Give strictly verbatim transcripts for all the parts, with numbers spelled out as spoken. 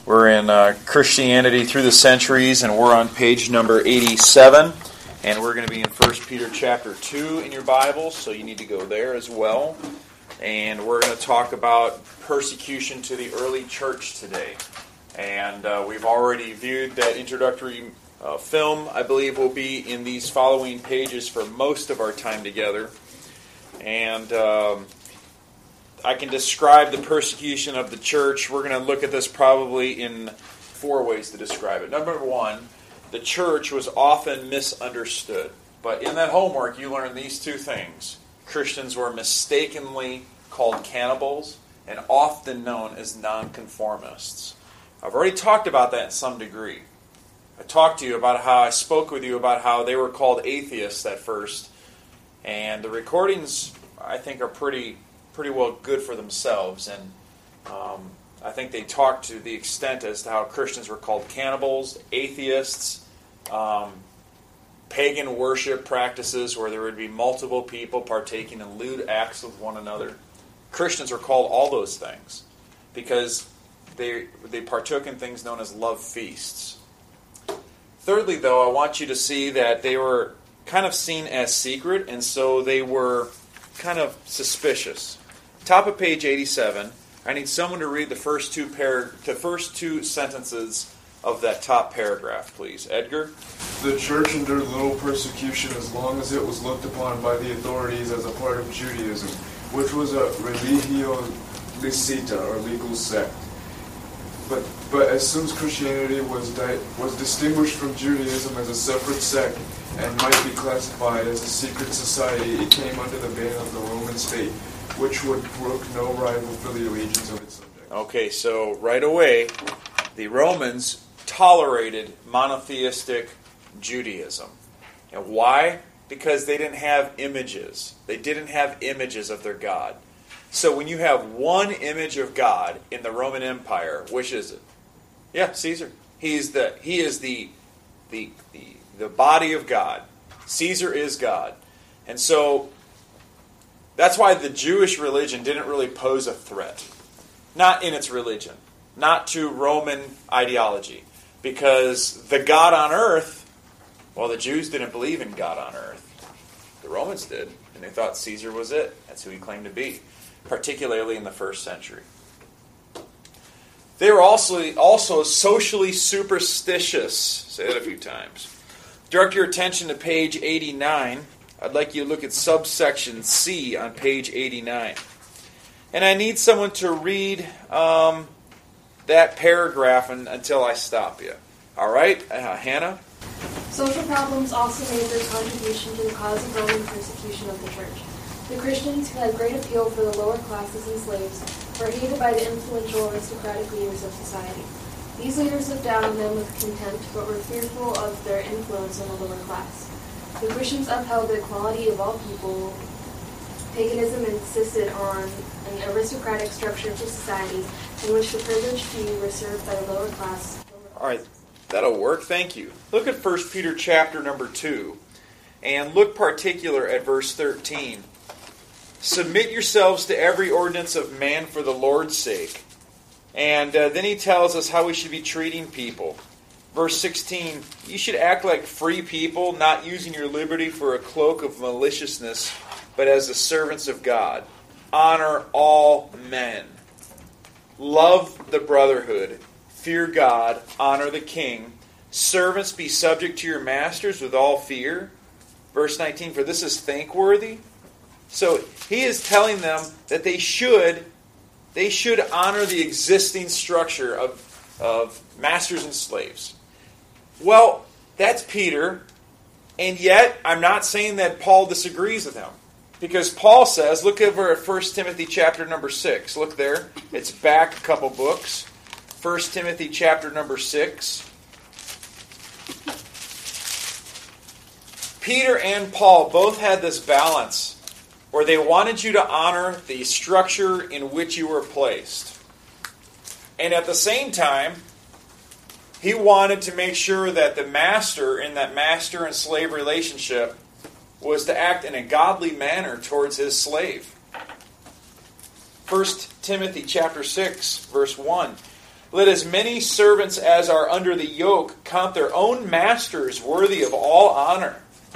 We're in uh, Christianity Through the Centuries, and we're on page number eighty-seven. And we're going to be in First Peter chapter two in your Bibles, so you need to go there as well. And we're going to talk about persecution to the early church today. And uh, we've already viewed that introductory uh, film. I believe will be in these following pages for most of our time together. And um, I can describe the persecution of the church. We're going to look at this probably in four ways to describe it. Number one, the church was often misunderstood. But in that homework, you learned these two things. Christians were mistakenly called cannibals and often known as nonconformists. I've already talked about that in some degree. I talked to you about how I spoke with you about how they were called atheists at first. And the recordings, I think, are pretty pretty well good for themselves. And um, I think they talked to the extent as to how Christians were called cannibals, atheists, um, pagan worship practices where there would be multiple people partaking in lewd acts with one another. Christians were called all those things because they they partook in things known as love feasts. Thirdly, though, I want you to see that they were kind of seen as secret, and so they were kind of suspicious. Top of page eighty-seven, I need someone to read the first two par- the first two sentences of that top paragraph, please. Edgar? The church endured little persecution as long as it was looked upon by the authorities as a part of Judaism, which was a religio licita, or legal sect. But but as soon as Christianity was di- was distinguished from Judaism as a separate sect and might be classified as a secret society, it came under the ban of the Roman state, which would brook no rival for the allegiance of its subjects. Okay, so right away, the Romans tolerated monotheistic Judaism. And why? Because they didn't have images. They didn't have images of their God. So when you have one image of God in the Roman Empire, which is it? Yeah, Caesar. He's the he is the the the, the body of God. Caesar is God. And so that's why the Jewish religion didn't really pose a threat. Not in its religion. Not to Roman ideology. Because the God on earth, well, the Jews didn't believe in God on earth. The Romans did. And they thought Caesar was it. That's who he claimed to be. Particularly in the first century. They were also, also socially superstitious. Say that a few times. Direct your attention to page eighty-nine. I'd like you to look at subsection C on page eighty-nine. And I need someone to read um, that paragraph un, until I stop you. All right? Uh, Hannah? Social problems also made their contribution to the cause of Roman persecution of the church. The Christians, who had great appeal for the lower classes and slaves, were hated by the influential aristocratic leaders of society. These leaders looked down on them with contempt, but were fearful of their influence on the lower class. The Christians upheld the equality of all people. Paganism insisted on an aristocratic structure of society in which the privileged few were served by the lower class. All right, that'll work. Thank you. Look at First Peter chapter number two, and look particular at verse thirteen. Submit yourselves to every ordinance of man for the Lord's sake. And uh, then he tells us how we should be treating people. Verse sixteen, you should act like free people, not using your liberty for a cloak of maliciousness, but as the servants of God. Honor all men. Love the brotherhood. Fear God. Honor the king. Servants, be subject to your masters with all fear. Verse nineteen, for this is thankworthy. So he is telling them that they should, they should honor the existing structure of, of masters and slaves. Well, that's Peter, and yet I'm not saying that Paul disagrees with him. Because Paul says, look over at First Timothy chapter number six. Look there. It's back a couple books. First Timothy chapter number six. Peter and Paul both had this balance where they wanted you to honor the structure in which you were placed. And at the same time, he wanted to make sure that the master, in that master and slave relationship, was to act in a godly manner towards his slave. First Timothy chapter six, verse one. Let as many servants as are under the yoke count their own masters worthy of all honor.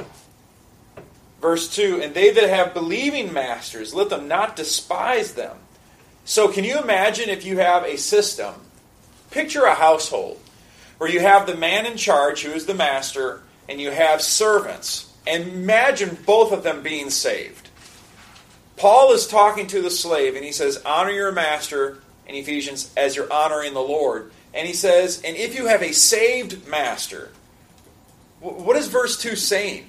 Verse two, and they that have believing masters, let them not despise them. So can you imagine if you have a system, picture a household, where you have the man in charge, who is the master, and you have servants. And imagine both of them being saved. Paul is talking to the slave, and he says, honor your master, in Ephesians, as you're honoring the Lord. And he says, and if you have a saved master, what is verse two saying?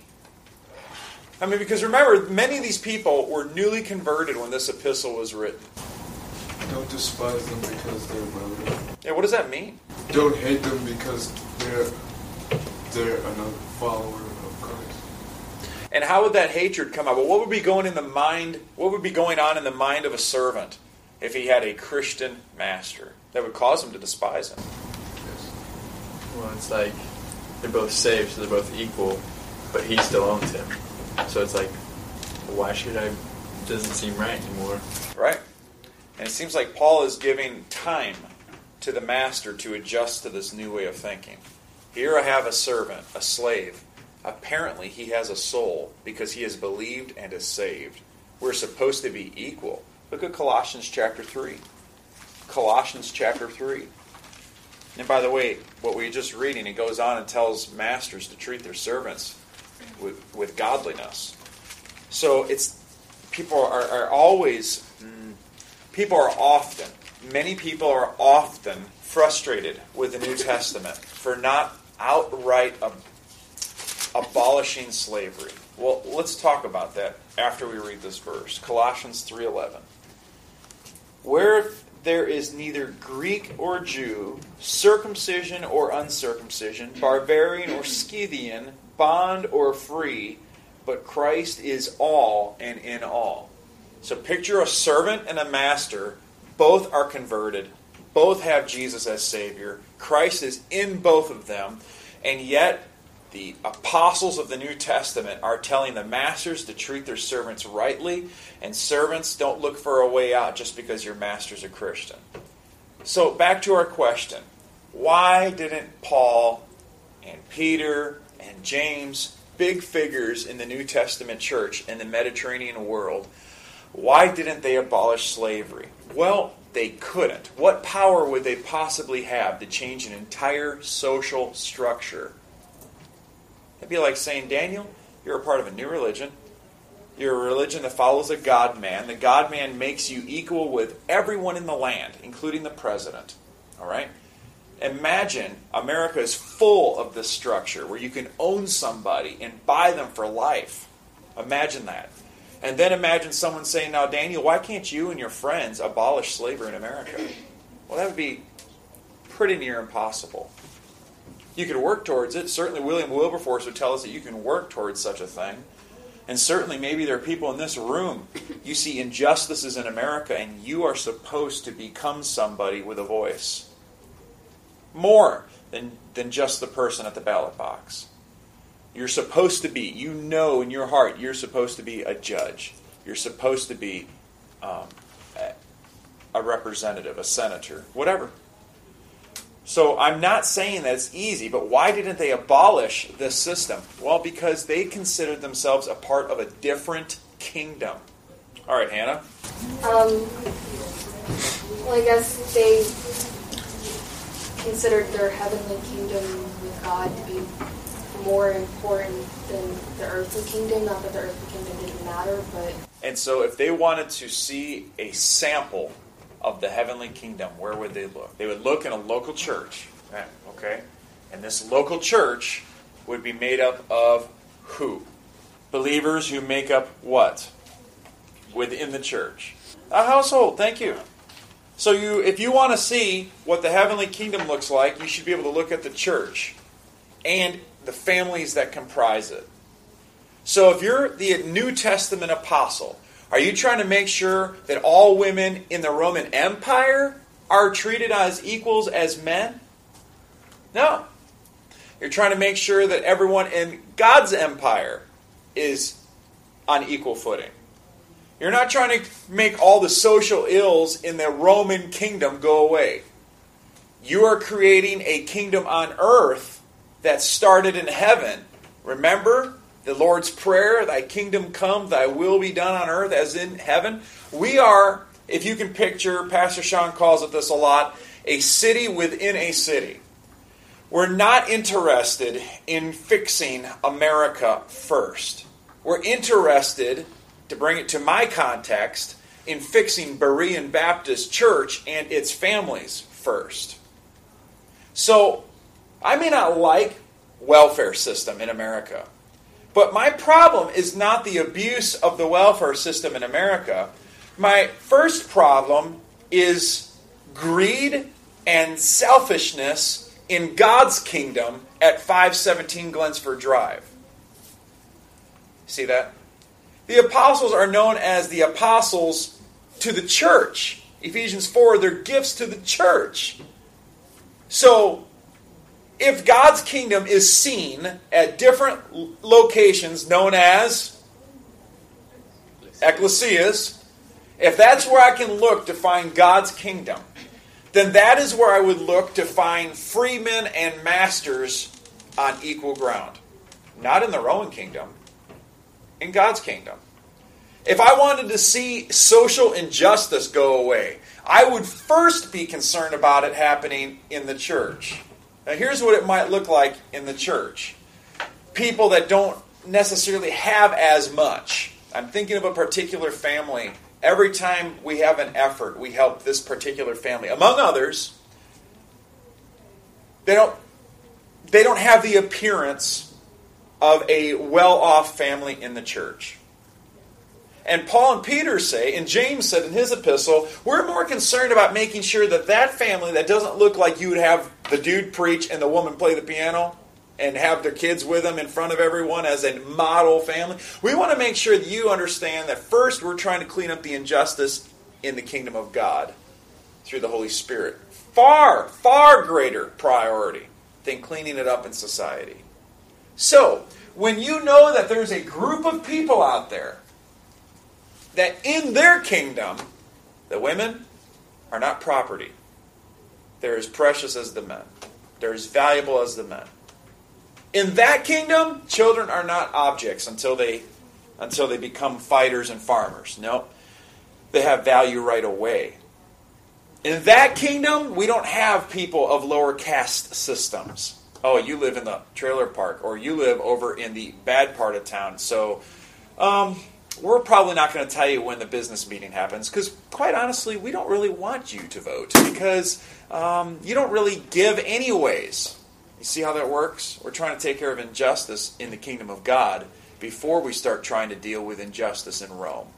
I mean, because remember, many of these people were newly converted when this epistle was written. Don't despise them because they're brother. Yeah, what does that mean? Don't hate them because they're they're another follower of Christ. And how would that hatred come out? Well, what would be going in the mind? What would be going on in the mind of a servant if he had a Christian master that would cause him to despise him? Yes. Well, it's like they're both saved, so they're both equal, but he still owns him. So it's like, why should I? It doesn't seem right anymore. Right. And it seems like Paul is giving time to the master to adjust to this new way of thinking. Here I have a servant, a slave. Apparently he has a soul because he has believed and is saved. We're supposed to be equal. Look at Colossians chapter three. Colossians chapter three. And by the way, what we were just reading, it goes on and tells masters to treat their servants with, with godliness. So it's people are, are always, mm, people are often, many people are often frustrated with the New Testament for not outright ab- abolishing slavery. Well, let's talk about that after we read this verse. Colossians three eleven. Where there is neither Greek or Jew, circumcision or uncircumcision, barbarian or Scythian, bond or free, but Christ is all and in all. So picture a servant and a master. Both are converted. Both have Jesus as Savior. Christ is in both of them. And yet, the apostles of the New Testament are telling the masters to treat their servants rightly. And servants, don't look for a way out just because your master's a Christian. So back to our question. Why didn't Paul and Peter and James, big figures in the New Testament church in the Mediterranean world, why didn't they abolish slavery? Well, they couldn't. What power would they possibly have to change an entire social structure? It'd be like saying, Daniel, you're a part of a new religion. You're a religion that follows a God-man. The God-man makes you equal with everyone in the land, including the president. All right? Imagine America is full of this structure where you can own somebody and buy them for life. Imagine that. And then imagine someone saying, now, Daniel, why can't you and your friends abolish slavery in America? Well, that would be pretty near impossible. You could work towards it. Certainly William Wilberforce would tell us that you can work towards such a thing. And certainly maybe there are people in this room, you see injustices in America, and you are supposed to become somebody with a voice. More than, than just the person at the ballot box. You're supposed to be, you know in your heart, you're supposed to be a judge. You're supposed to be um, a, a representative, a senator, whatever. So I'm not saying that it's easy, but why didn't they abolish this system? Well, because they considered themselves a part of a different kingdom. All right, Hannah? Um, well, I guess they considered their heavenly kingdom with God to be more important than the earthly kingdom. Not that the earthly kingdom didn't matter, but... And so if they wanted to see a sample of the heavenly kingdom, where would they look? They would look in a local church. Okay? And this local church would be made up of who? Believers who make up what? Within the church. A household, thank you. So you, if you want to see what the heavenly kingdom looks like, you should be able to look at the church and the families that comprise it. So if you're the New Testament apostle, are you trying to make sure that all women in the Roman Empire are treated as equals as men? No. You're trying to make sure that everyone in God's empire is on equal footing. You're not trying to make all the social ills in the Roman kingdom go away. You are creating a kingdom on earth that started in heaven. Remember the Lord's Prayer, thy kingdom come, thy will be done on earth as in heaven. We are, if you can picture, Pastor Sean calls it this a lot, a city within a city. We're not interested in fixing America first. We're interested, to bring it to my context, in fixing Berean Baptist Church and its families first. So, I may not like welfare system in America, but my problem is not the abuse of the welfare system in America. My first problem is greed and selfishness in God's kingdom at five seventeen Glensford Drive. See that? The apostles are known as the apostles to the church. Ephesians four, they're gifts to the church. So, if God's kingdom is seen at different locations known as ecclesias, if that's where I can look to find God's kingdom, then that is where I would look to find freemen and masters on equal ground. Not in the Roman kingdom, in God's kingdom. If I wanted to see social injustice go away, I would first be concerned about it happening in the church. Now here's what it might look like in the church. People that don't necessarily have as much. I'm thinking of a particular family. Every time we have an effort, we help this particular family. Among others, they don't, they don't have the appearance of a well-off family in the church. And Paul and Peter say, and James said in his epistle, we're more concerned about making sure that that family that doesn't look like you would have the dude preach and the woman play the piano and have their kids with them in front of everyone as a model family. We want to make sure that you understand that first we're trying to clean up the injustice in the kingdom of God through the Holy Spirit. Far, far greater priority than cleaning it up in society. So, when you know that there's a group of people out there that in their kingdom, the women are not property. They're as precious as the men. They're as valuable as the men. In that kingdom, children are not objects until they until they become fighters and farmers. No, they have value right away. In that kingdom, we don't have people of lower caste systems. Oh, you live in the trailer park, or you live over in the bad part of town, so um, we're probably not going to tell you when the business meeting happens, because quite honestly, we don't really want you to vote, because um, you don't really give anyways. You see how that works? We're trying to take care of injustice in the kingdom of God before we start trying to deal with injustice in Rome.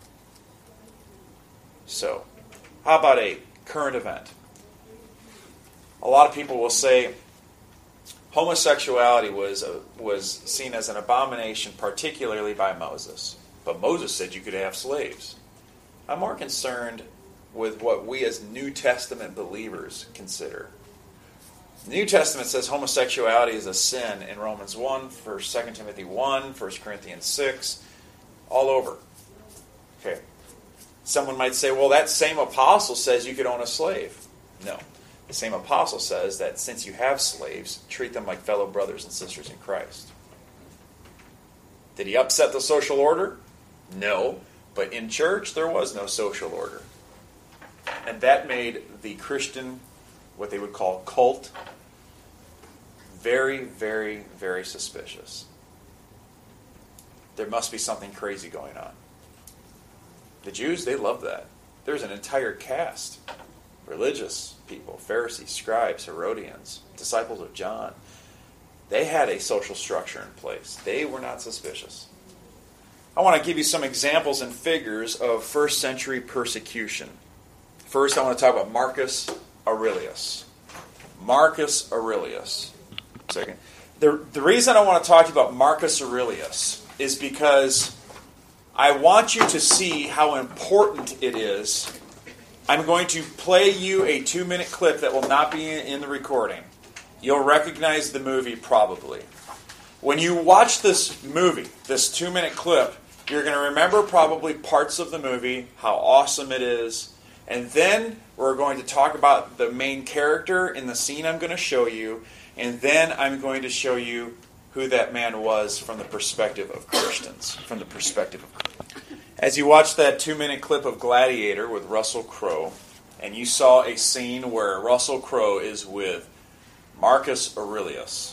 So, how about a current event? A lot of people will say homosexuality was a, was seen as an abomination, particularly by Moses. But Moses said you could have slaves. I'm more concerned with what we as New Testament believers consider. The New Testament says homosexuality is a sin in Romans one, First, Second Timothy one, First Corinthians six, all over. Okay. Someone might say, well, that same apostle says you could own a slave. No. The same apostle says that since you have slaves, treat them like fellow brothers and sisters in Christ. Did he upset the social order? No. But in church, there was no social order. And that made the Christian, what they would call cult, very, very, very suspicious. There must be something crazy going on. The Jews, they love that. There's an entire caste. Religious people, Pharisees, scribes, Herodians, disciples of John. They had a social structure in place. They were not suspicious. I want to give you some examples and figures of first century persecution. First, I want to talk about Marcus Aurelius. Marcus Aurelius. Second. The, the reason I want to talk to you about Marcus Aurelius is because I want you to see how important it is. I'm going to play you a two-minute clip that will not be in the recording. You'll recognize the movie probably. When you watch this movie, this two-minute clip, you're going to remember probably parts of the movie, how awesome it is. And then We're going to talk about the main character in the scene I'm going to show you, and then I'm going to show you who that man was from the perspective of Christians. From the perspective of Christians. As you watched that two-minute clip of Gladiator with Russell Crowe, and you saw a scene where Russell Crowe is with Marcus Aurelius.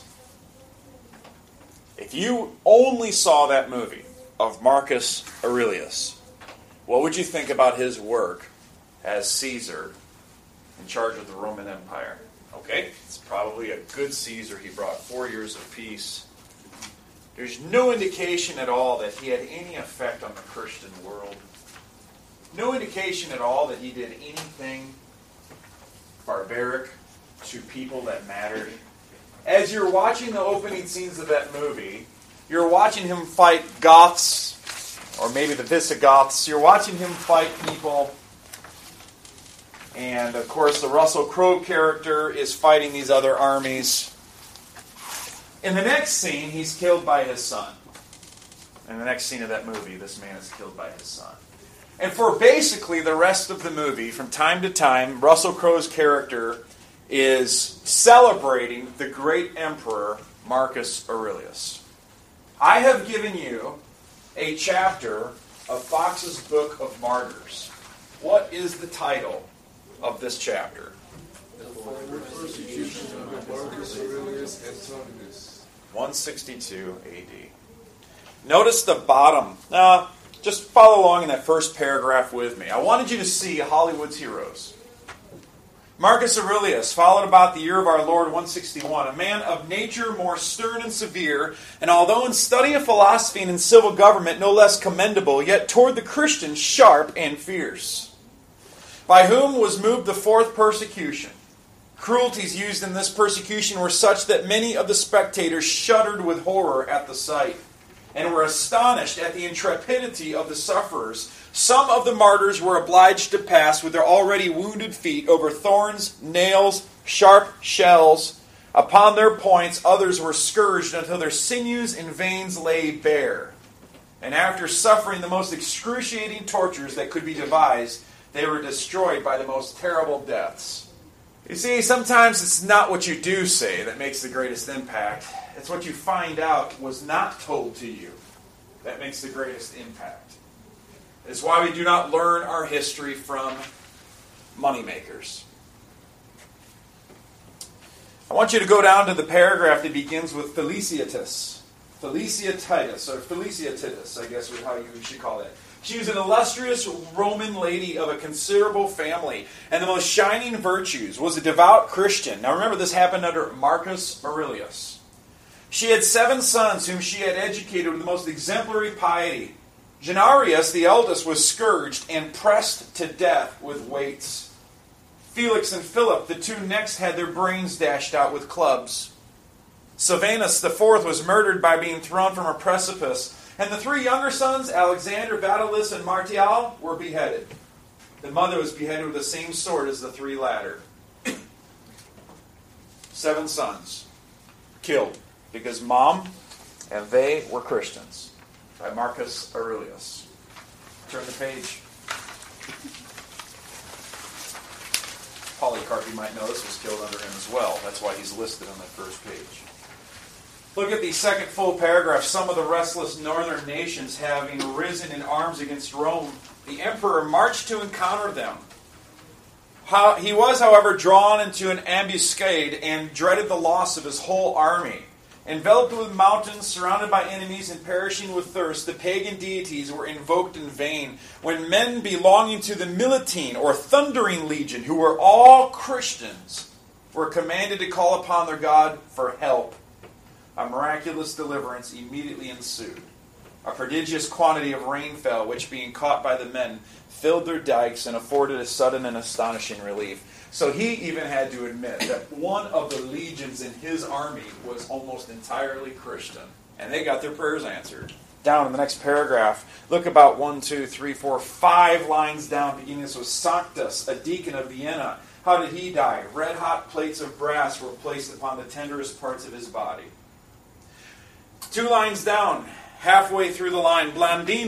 If you only saw that movie of Marcus Aurelius, what would you think about his work as Caesar in charge of the Roman Empire? Okay, it's probably a good Caesar. He brought four years of peace. There's no indication at all that he had any effect on the Christian world. No indication at all that he did anything barbaric to people that mattered. As you're watching the opening scenes of that movie, you're watching him fight Goths, or maybe the Visigoths. You're watching him fight people. And, of course, the Russell Crowe character is fighting these other armies. In the next scene, he's killed by his son. In the next scene of that movie, this man is killed by his son. And for basically the rest of the movie, from time to time, Russell Crowe's character is celebrating the great emperor, Marcus Aurelius. I have given you a chapter of Fox's Book of Martyrs. What is the title of this chapter? The forward persecution of Marcus Aurelius Antoninus. one sixty-two A D. Notice the bottom. Uh, just follow along in that first paragraph with me. I wanted you to see Hollywood's heroes. Marcus Aurelius, followed about the year of our Lord one sixty-one, a man of nature more stern and severe, and although in study of philosophy and in civil government no less commendable, yet toward the Christians sharp and fierce. By whom was moved the fourth persecution. Cruelties used in this persecution were such that many of the spectators shuddered with horror at the sight, and were astonished at the intrepidity of the sufferers. Some of the martyrs were obliged to pass with their already wounded feet over thorns, nails, sharp shells. Upon their points, others were scourged until their sinews and veins lay bare. And after suffering the most excruciating tortures that could be devised, they were destroyed by the most terrible deaths. You see, sometimes it's not what you do say that makes the greatest impact. It's what you find out was not told to you that makes the greatest impact. It's why we do not learn our history from moneymakers. I want you to go down to the paragraph that begins with Felicitas. Felicitas, or Felicitas, I guess is how you should call it. She was an illustrious Roman lady of a considerable family, and the most shining virtues, was a devout Christian. Now remember, this happened under Marcus Aurelius. She had seven sons whom she had educated with the most exemplary piety. Genarius, the eldest, was scourged and pressed to death with weights. Felix and Philip, the two next, had their brains dashed out with clubs. Silvanus, the fourth, was murdered by being thrown from a precipice. And the three younger sons, Alexander, Batillus, and Martial, were beheaded. The mother was beheaded with the same sword as the three latter. Seven sons killed because mom and they were Christians. By Marcus Aurelius. Turn the page. Polycarp, you might know, this was killed under him as well. That's why he's listed on that first page. Look at the second full paragraph. Some of the restless northern nations having risen in arms against Rome, the emperor marched to encounter them. How, he was, however, drawn into an ambuscade and dreaded the loss of his whole army. Enveloped with mountains, surrounded by enemies, and perishing with thirst, the pagan deities were invoked in vain. When men belonging to the Militine, or Thundering Legion, who were all Christians, were commanded to call upon their God for help, a miraculous deliverance immediately ensued. A prodigious quantity of rain fell, which, being caught by the men, filled their dikes and afforded a sudden and astonishing relief. So he even had to admit that one of the legions in his army was almost entirely Christian. And they got their prayers answered. Down in the next paragraph, look about one, two, three, four, five lines down, beginning this with Sanctus, a deacon of Vienna. How did he die? Red-hot plates of brass were placed upon the tenderest parts of his body. Two lines down, halfway through the line, Blandina,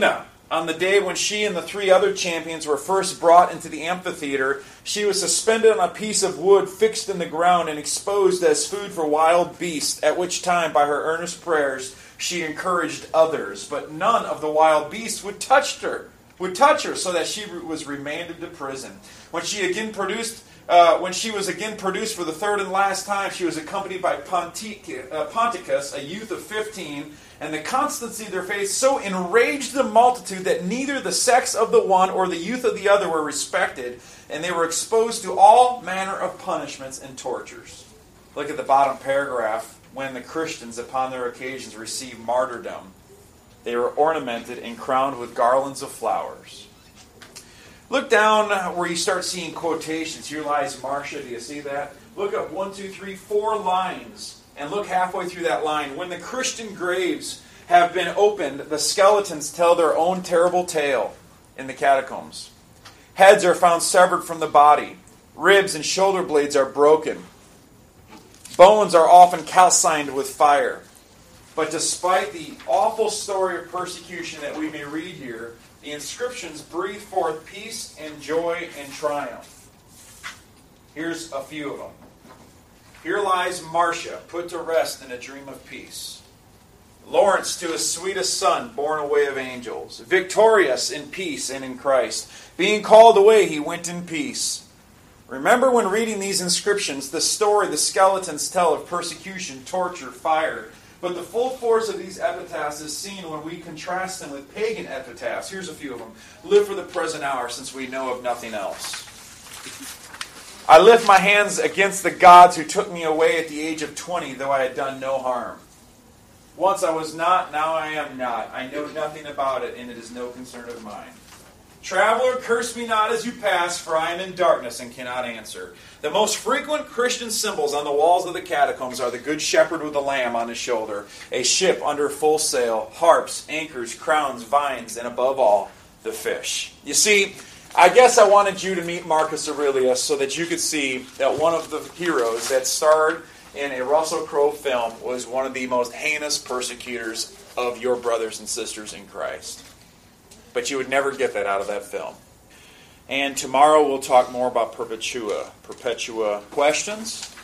On the day when she and the three other champions were first brought into the amphitheater, she was suspended on a piece of wood fixed in the ground and exposed as food for wild beasts, at which time, by her earnest prayers, she encouraged others. But none of the wild beasts would touch her, would touch her, so that she was remanded to prison. When she again produced, uh, when she was again produced for the third and last time, she was accompanied by Pontic- uh, Ponticus, a youth of fifteen, and the constancy of their faith so enraged the multitude that neither the sex of the one or the youth of the other were respected, and they were exposed to all manner of punishments and tortures. Look at the bottom paragraph. When the Christians, upon their occasions, received martyrdom, they were ornamented and crowned with garlands of flowers. Look down where you start seeing quotations. Here lies Marcia. Do you see that? Look up one, two, three, four lines. And look halfway through that line. When the Christian graves have been opened, the skeletons tell their own terrible tale in the catacombs. Heads are found severed from the body. Ribs and shoulder blades are broken. Bones are often calcined with fire. But despite the awful story of persecution that we may read here, the inscriptions breathe forth peace and joy and triumph. Here's a few of them. Here lies Marcia, put to rest in a dream of peace. Lawrence to his sweetest son, borne away of angels. Victorious in peace and in Christ. Being called away, he went in peace. Remember when reading these inscriptions, the story the skeletons tell of persecution, torture, fire. But the full force of these epitaphs is seen when we contrast them with pagan epitaphs. Here's a few of them. Live for the present hour, since we know of nothing else. I lift my hands against the gods who took me away at the age of twenty, though I had done no harm. Once I was not, now I am not. I know nothing about it, and it is no concern of mine. Traveler, curse me not as you pass, for I am in darkness and cannot answer. The most frequent Christian symbols on the walls of the catacombs are the good shepherd with a lamb on his shoulder, a ship under full sail, harps, anchors, crowns, vines, and above all, the fish. You see, I guess I wanted you to meet Marcus Aurelius so that you could see that one of the heroes that starred in a Russell Crowe film was one of the most heinous persecutors of your brothers and sisters in Christ. But you would never get that out of that film. And tomorrow we'll talk more about Perpetua. Perpetua questions?